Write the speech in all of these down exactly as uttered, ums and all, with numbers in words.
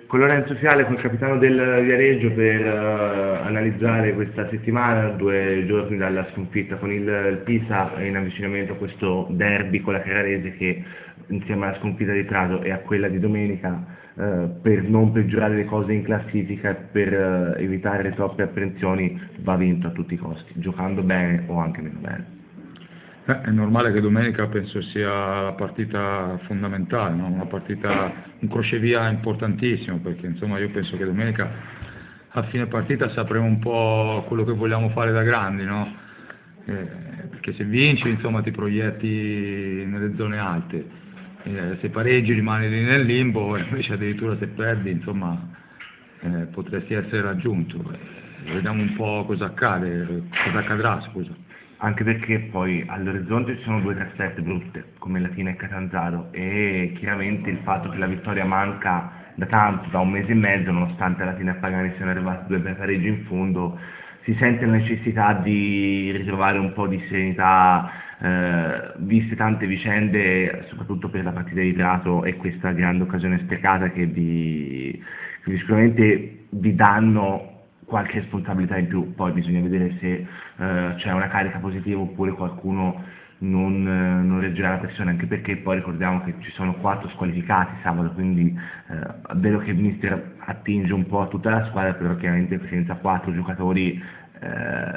con Lorenzo Fiale, col capitano del Viareggio, per uh, analizzare questa settimana, due giorni dalla sconfitta con il, il Pisa, in avvicinamento a questo derby con la Carrarese che, insieme alla sconfitta di Prato e a quella di domenica, uh, per non peggiorare le cose in classifica e per uh, evitare troppe apprensioni, va vinto a tutti i costi, giocando bene o anche meno bene. Eh, è normale che domenica penso sia la partita fondamentale, no? Una partita, un crocevia importantissimo, perché insomma io penso che domenica a fine partita sapremo un po' quello che vogliamo fare da grandi, no? Eh, perché se vinci insomma ti proietti nelle zone alte, eh, se pareggi rimani lì nel limbo, invece addirittura se perdi insomma eh, potresti essere raggiunto. Eh, vediamo un po' cosa accade, cosa accadrà, scusa. Anche perché poi all'orizzonte ci sono due trasferte brutte, come Latina e Catanzaro, e chiaramente il fatto che la vittoria manca da tanto, da un mese e mezzo, nonostante Latina e Pagani siano arrivati due bei pareggi in fondo, si sente la necessità di ritrovare un po' di serenità, eh, viste tante vicende, soprattutto per la partita di Prato e questa grande occasione sprecata che vi, che vi sicuramente vi danno qualche responsabilità in più. Poi bisogna vedere se eh, c'è una carica positiva oppure qualcuno non, eh, non reggerà la pressione, anche perché poi ricordiamo che ci sono quattro squalificati sabato, quindi eh, è vero che il mister attinge un po' a tutta la squadra, però chiaramente senza quattro giocatori eh,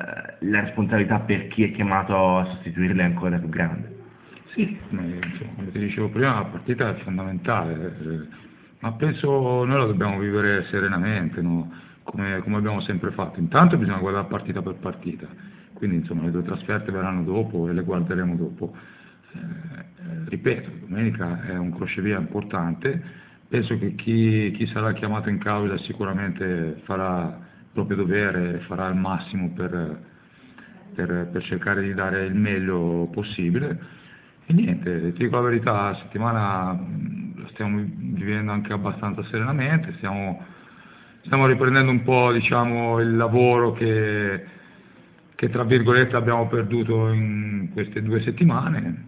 la responsabilità per chi è chiamato a sostituirli è ancora più grande. Sì, insomma, come ti dicevo prima, la partita è fondamentale, eh, ma penso noi la dobbiamo vivere serenamente, no? Come, come abbiamo sempre fatto. Intanto bisogna guardare partita per partita, quindi insomma le due trasferte verranno dopo e le guarderemo dopo. Eh, eh, ripeto, domenica è un crocevia importante, penso che chi, chi sarà chiamato in causa sicuramente farà il proprio dovere e farà il massimo per, per, per cercare di dare il meglio possibile. E niente, ti dico la verità, la settimana la stiamo vivendo anche abbastanza serenamente, stiamo Stiamo riprendendo un po', diciamo, il lavoro che, che tra virgolette abbiamo perduto in queste due settimane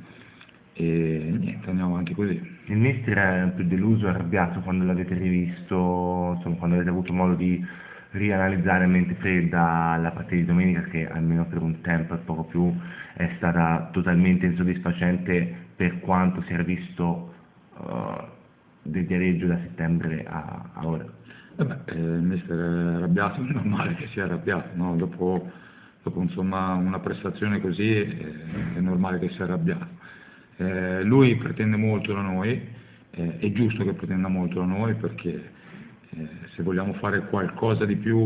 e niente, andiamo avanti così. Il mister è più deluso e arrabbiato quando l'avete rivisto, insomma, quando avete avuto modo di rianalizzare a mente fredda la partita di domenica, che almeno per un tempo e poco più è stata totalmente insoddisfacente per quanto si era visto uh, del Viareggio da settembre a, a ora. Eh beh, eh, il mister è arrabbiato, è normale che sia arrabbiato, no? Dopo, dopo insomma, una prestazione così eh, è normale che sia arrabbiato. Eh, lui pretende molto da noi, eh, è giusto che pretenda molto da noi perché eh, se vogliamo fare qualcosa di più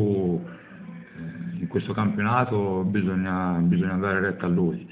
eh, in questo campionato bisogna, bisogna dare retta a lui.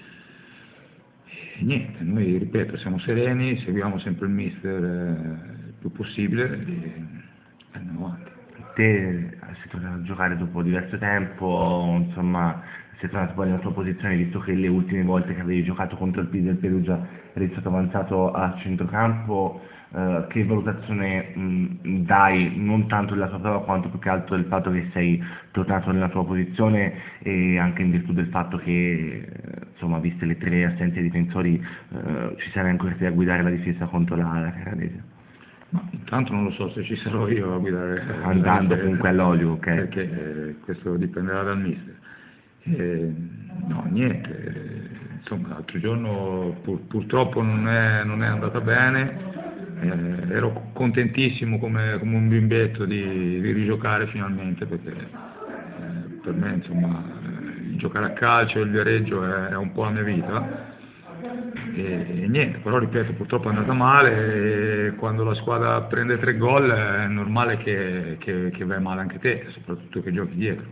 E niente, noi ripeto, siamo sereni, seguiamo sempre il mister eh, il più possibile e andiamo avanti. Te sei tornato a giocare dopo diverso tempo, insomma, sei tornato poi nella tua posizione, visto che le ultime volte che avevi giocato contro il Pisa e il Perugia eri stato avanzato a centrocampo, eh, che valutazione mh, dai, non tanto della tua prova quanto più che altro del fatto che sei tornato nella tua posizione e anche in virtù del fatto che, eh, insomma, viste le tre assenze dei difensori, eh, ci sarai ancora te a guidare la difesa contro la, la Carrarese? No, intanto non lo so se ci sarò io a guidare andando comunque all'olio, ok? Perché eh, questo dipenderà dal mister. Eh, no, niente, eh, insomma l'altro giorno pur, purtroppo non è, non è andata bene, eh, ero contentissimo come, come un bimbetto di, di rigiocare finalmente perché eh, per me insomma il giocare a calcio e il Viareggio è, è un po' la mia vita. E, e niente, però ripeto, purtroppo è andata male e quando la squadra prende tre gol è normale che, che, che vai male anche te, soprattutto che giochi dietro.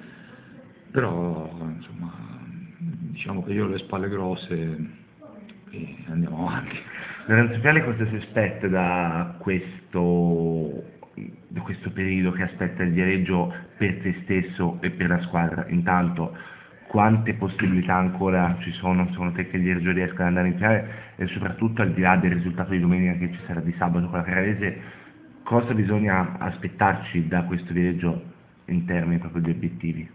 Però insomma diciamo che io ho le spalle grosse e andiamo avanti. Lorenzo Fiale cosa si aspetta da questo, da questo periodo che aspetta il Viareggio per te stesso e per la squadra? Intanto, quante possibilità ancora ci sono secondo te che il Viareggio riesca ad andare in finale e soprattutto al di là del risultato di domenica che ci sarà di sabato con la Carrarese, cosa bisogna aspettarci da questo Viareggio in termini proprio di obiettivi?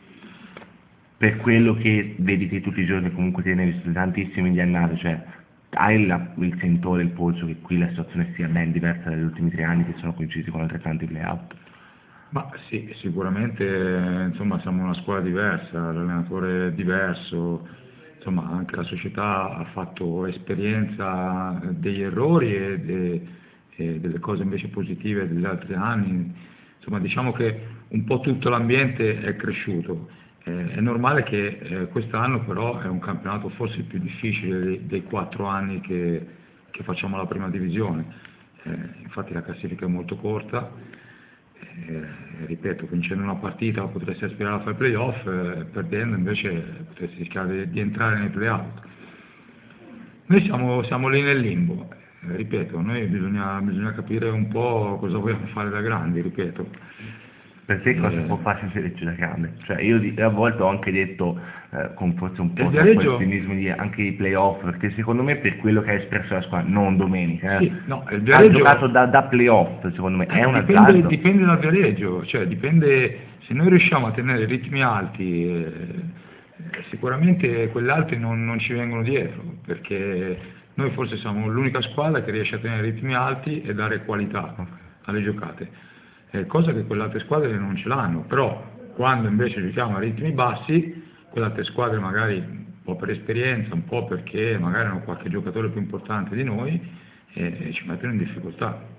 Per quello che vedi te tutti i giorni, comunque te ne hai visto tantissimi di annate, cioè hai la- il sentore, il polso che qui la situazione sia ben diversa dagli ultimi tre anni che sono coincisi con altrettanti play-out? Ma sì, sicuramente eh, insomma, siamo una squadra diversa, l'allenatore è diverso, insomma anche la società ha fatto esperienza degli errori e, de- e delle cose invece positive degli altri anni, insomma diciamo che un po' tutto l'ambiente è cresciuto. Eh, è normale che eh, quest'anno però è un campionato forse il più difficile dei, dei quattro anni che, che facciamo la prima divisione. Eh, infatti la classifica è molto corta. Eh, ripeto, vincendo una partita potresti aspirare a fare playoff, eh, perdendo invece potresti rischiare di, di entrare nei playout. Noi siamo, siamo lì nel limbo, eh, ripeto, noi bisogna, bisogna capire un po' cosa vogliamo fare da grandi, ripeto. Per te cosa può Eh, farsi un Viareggio da grande? Cioè io di- a volte ho anche detto, eh, con forse un e il po' troppo Viareggio, ottimismo, di anche i playoff, perché secondo me per quello che ha espresso la squadra, non domenica, eh, sì, no, il ha giocato Viareggio da, da playoff, secondo me, è Eh, un dipende, azzardo. dipende dal Viareggio, cioè dipende, se noi riusciamo a tenere ritmi alti, eh, eh, sicuramente quegli altri non, non ci vengono dietro, perché noi forse siamo l'unica squadra che riesce a tenere ritmi alti e dare qualità alle giocate, eh, cosa che quelle altre squadre non ce l'hanno, però quando invece giochiamo a ritmi bassi, quelle altre squadre magari un po' per esperienza, un po' perché magari hanno qualche giocatore più importante di noi, eh, ci mettono in difficoltà.